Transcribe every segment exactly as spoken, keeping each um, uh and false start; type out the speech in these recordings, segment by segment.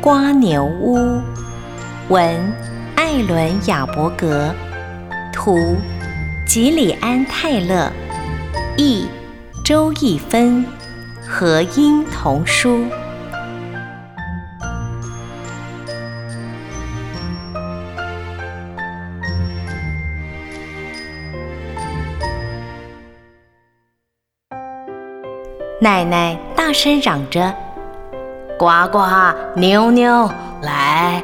瓜牛屋，文艾伦·亚伯格，图吉里安·泰勒，译周逸芬，和音童书。奶奶大声嚷着：“呱呱，妞妞，来！”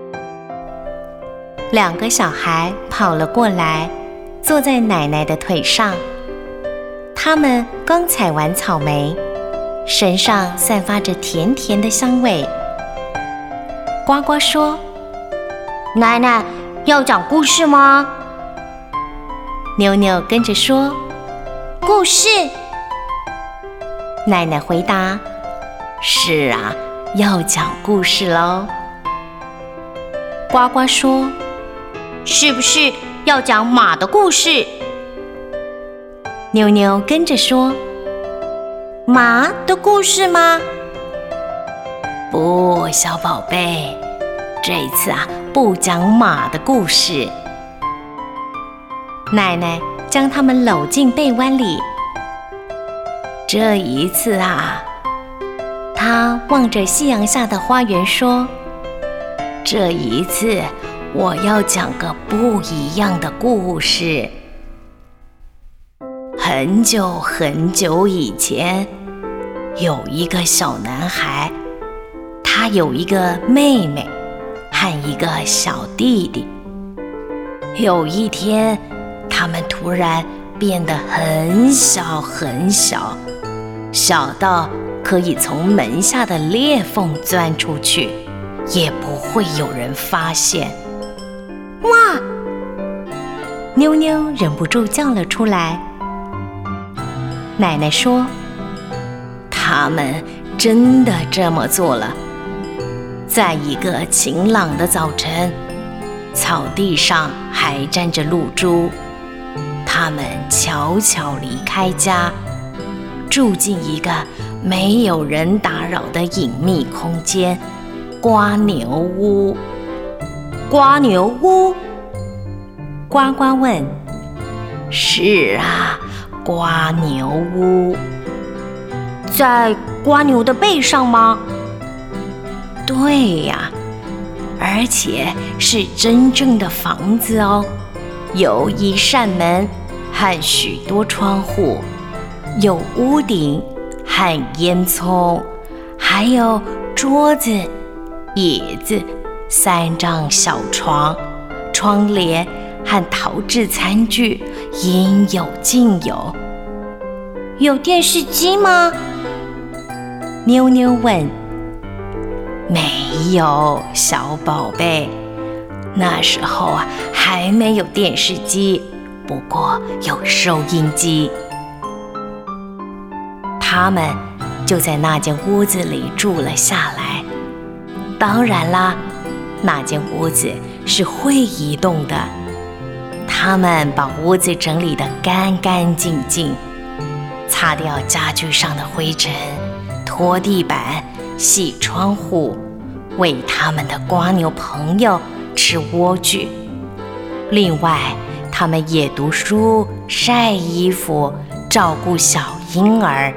两个小孩跑了过来，坐在奶奶的腿上。他们刚采完草莓，身上散发着甜甜的香味。呱呱说：“ 奶奶，要讲故事吗？” 妞妞跟着说：“ 故事。” 奶奶回答：“是啊，要讲故事喽。”呱呱说：“ 是不是要讲马的故事？” 妞妞跟着说：“ 马的故事吗？” 不，小宝贝，这次啊，不讲马的故事。奶奶将他们搂进被窝里。这一次啊，她望着夕阳下的花园说：“这一次我要讲个不一样的故事。很久很久以前，有一个小男孩，他有一个妹妹和一个小弟弟。有一天，他们突然变得很小很小，小到可以从门下的裂缝钻出去，也不会有人发现。 哇！ 妞妞忍不住叫了出来。奶奶说：“他们真的这么做了。在一个晴朗的早晨，草地上还站着露珠，他们悄悄离开家，住进一个没有人打扰的隐秘空间——瓜牛屋。” 瓜牛屋？ 呱呱问。“是啊，瓜牛屋。” 在瓜牛的背上吗？ 对呀，而且是真正的房子哦，有一扇门和许多窗户，有屋顶和烟囱，还有桌子、椅子、三张小床、窗帘和陶制餐具，应有尽有。 有电视机吗？ 妞妞问。没有，小宝贝，那时候啊还没有电视机，不过有收音机。他们就在那间屋子里住了下来。当然啦，那间屋子是会移动的。他们把屋子整理得干干净净，擦掉家具上的灰尘，拖地板，洗窗户，为他们的瓜牛朋友吃莴苣。另外，他们也读书、晒衣服，照顾小婴儿。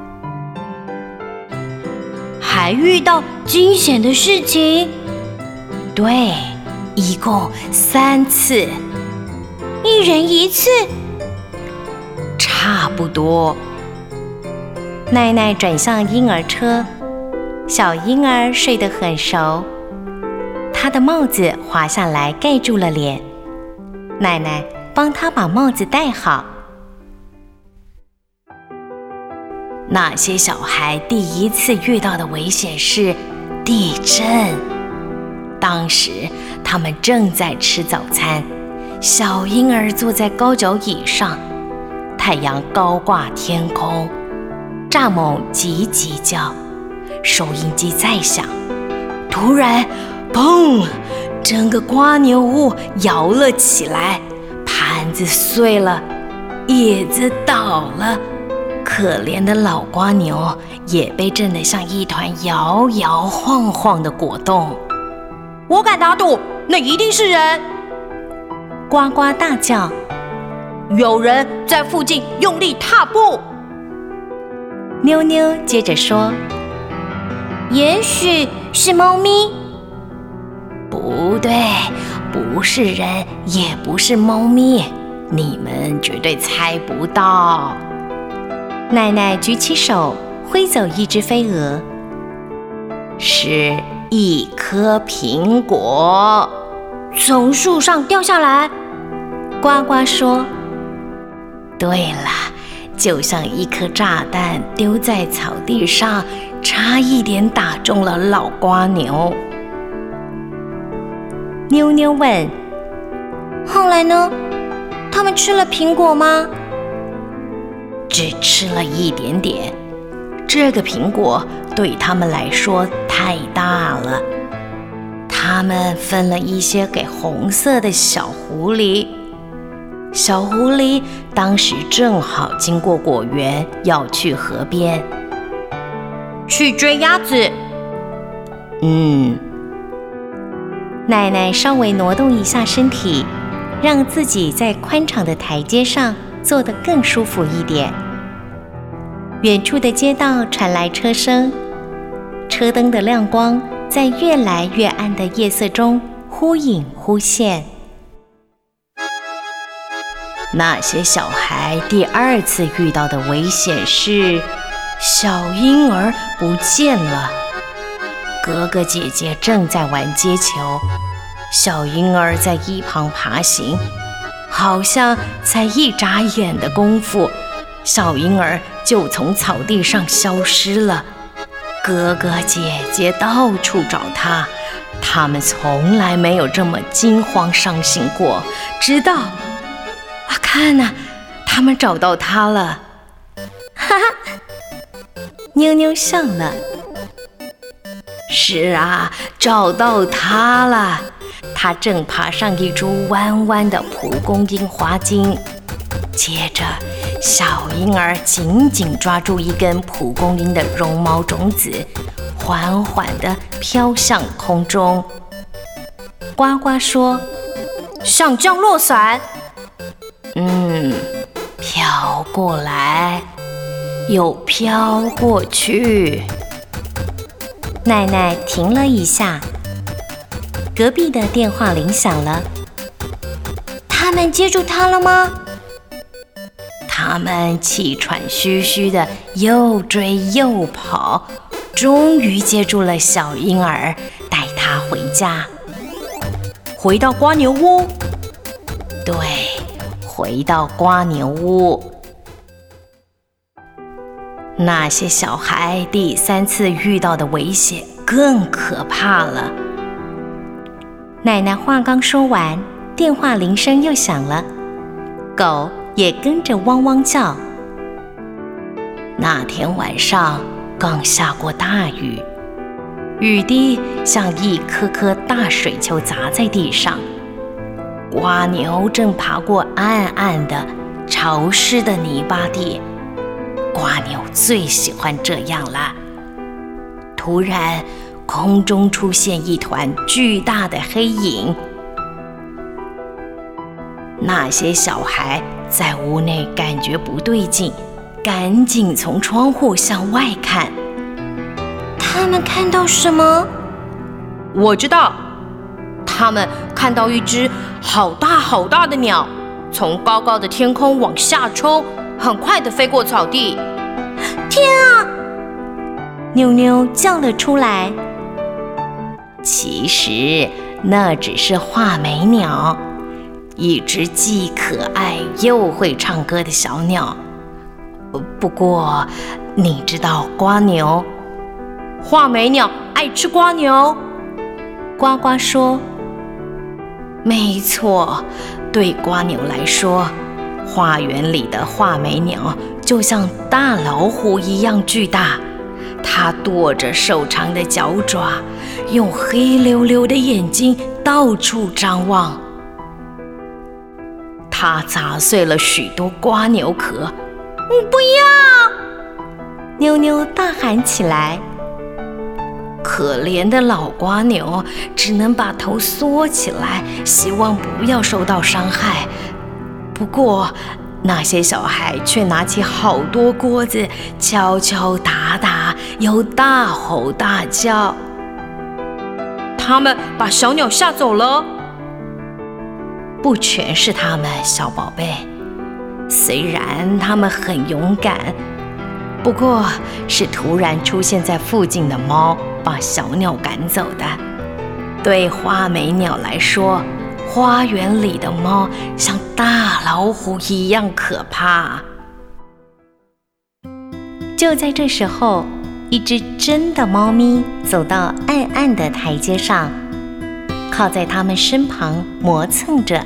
还遇到惊险的事情？ 对，一共三次。 一人一次？ 差不多。奶奶转向婴儿车，小婴儿睡得很熟，他的帽子滑下来盖住了脸，奶奶帮他把帽子戴好。那些小孩第一次遇到的危险是地震。当时他们正在吃早餐，小婴儿坐在高脚椅上，太阳高挂天空，蚱蜢叽叽叫，收音机在响。突然，砰！整个瓜牛屋摇了起来，盘子碎了，叶子倒了， 可怜的老蜗牛也被震得像一团摇摇晃晃的果冻。 我敢打赌，那一定是人！ 呱呱大叫， 有人在附近用力踏步。 妞妞接着说， 也许是猫咪。 不对，不是人，也不是猫咪，你们绝对猜不到。奶奶举起手，挥走一只飞蛾，是一颗苹果从树上掉下来。 呱呱说，对了，就像一颗炸弹丢在草地上，差一点打中了老蜗牛。妞妞问， 后来呢？他们吃了苹果吗？ 只吃了一点点，这个苹果对他们来说太大了。他们分了一些给红色的小狐狸。小狐狸当时正好经过果园，要去河边去追鸭子。 嗯，奶奶稍微挪动一下身体，让自己在宽敞的台阶上坐得更舒服一点。远处的街道传来车声，车灯的亮光在越来越暗的夜色中忽隐忽现。那些小孩第二次遇到的危险是小婴儿不见了。哥哥姐姐正在玩接球，小婴儿在一旁爬行，好像才一眨眼的功夫，小婴儿就从草地上消失了。哥哥姐姐到处找他，他们从来没有这么惊慌伤心过。直到啊，看啊，他们找到他了！哈哈，妞妞笑了。是啊，找到他了。他正爬上一株弯弯的蒲公英花茎，接着小婴儿紧紧抓住一根蒲公英的绒毛种子，缓缓地飘向空中。呱呱说， 像降落伞。 嗯，飘过来，又飘过去。奶奶停了一下，隔壁的电话铃响了。 他们接住他了吗？ 他们气喘吁吁的又追又跑，终于接住了小婴儿，带他回家。 回到蜗牛屋？ 对，回到蜗牛屋。那些小孩第三次遇到的危险更可怕了。奶奶话刚说完，电话铃声又响了，狗也跟着汪汪叫。那天晚上刚下过大雨，雨滴像一颗颗大水球砸在地上。蜗牛正爬过暗暗的潮湿的泥巴地，蜗牛最喜欢这样了。突然，空中出现一团巨大的黑影。那些小孩在屋内感觉不对劲，赶紧从窗户向外看。 他们看到什么？ 我知道，他们看到一只好大好大的鸟，从高高的天空往下冲，很快地飞过草地。 天啊！ 妞妞叫了出来。其实那只是画眉鸟，一只既可爱又会唱歌的小鸟。不过，你知道蜗牛？ 画眉鸟爱吃蜗牛。 呱呱说：“没错，对蜗牛来说，花园里的画眉鸟就像大老虎一样巨大。它跺着瘦长的脚爪，用黑溜溜的眼睛到处张望。它砸碎了许多蜗牛壳。 不要！ 妞妞大喊起来。可怜的老瓜牛只能把头缩起来，希望不要受到伤害。不过，那些小孩却拿起好多锅子，敲敲打打，又大吼大叫。 他们把小鸟吓走了？ 不全是他们，小宝贝。虽然他们很勇敢，不过是突然出现在附近的猫把小鸟赶走的。对花眉鸟来说，花园里的猫像大老虎一样可怕。就在这时候，一只真的猫咪走到暗暗的台阶上，靠在他们身旁磨蹭着。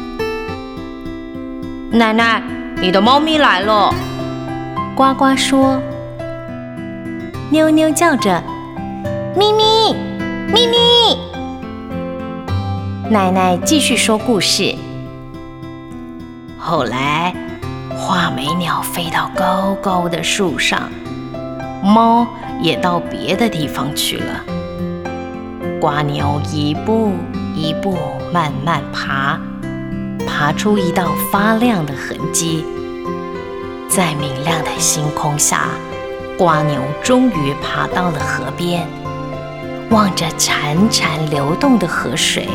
奶奶，你的猫咪来了。 呱呱说。妞妞叫着：咪咪，咪咪。奶奶继续说故事。后来，画眉鸟飞到高高的树上，猫也到别的地方去了。瓜牛一步一步慢慢爬，爬出一道发亮的痕迹。在明亮的星空下，瓜牛终于爬到了河边，望着潺潺流动的河水。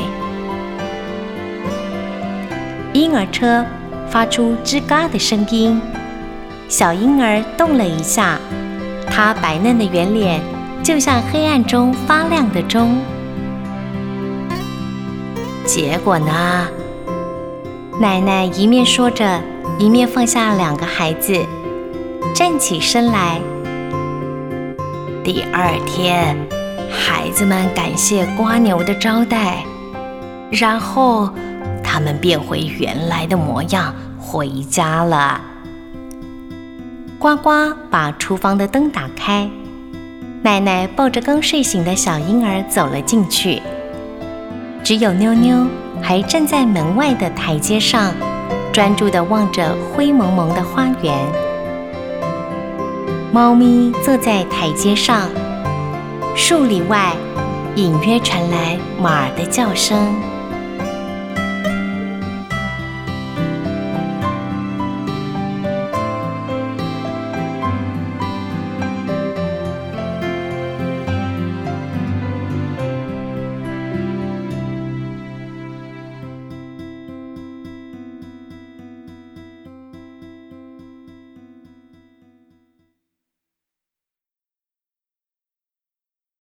婴儿车发出吱嘎的声音，小婴儿动了一下，它白嫩的圆脸就像黑暗中发亮的钟。结果呢？奶奶一面说着，一面放下两个孩子，站起身来。第二天，孩子们感谢瓜牛的招待，然后他们变回原来的模样，回家了。呱呱把厨房的灯打开，奶奶抱着刚睡醒的小婴儿走了进去，只有妞妞还站在门外的台阶上，专注地望着灰蒙蒙的花园。猫咪坐在台阶上，树里外隐约传来马儿的叫声。